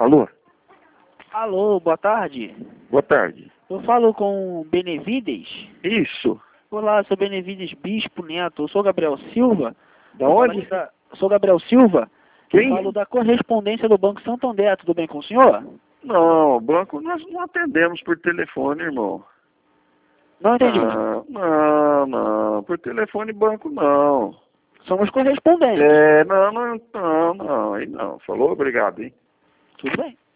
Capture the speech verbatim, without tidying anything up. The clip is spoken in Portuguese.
Alô? Alô, boa tarde. Boa tarde. Eu falo com Benevides. Isso. Olá, sou Benevides Bispo Neto. Eu sou Gabriel Silva. Da Eu falo onde? da- Sou Gabriel Silva. Quem? Eu falo da correspondência do Banco Santander. Tudo bem com o senhor? Não, o banco nós não atendemos por telefone, irmão. Não entendi. Não, não, não. Por telefone banco não. Somos correspondentes. É, não, não, não, não, aí não. Falou, obrigado, hein? Tudo bem.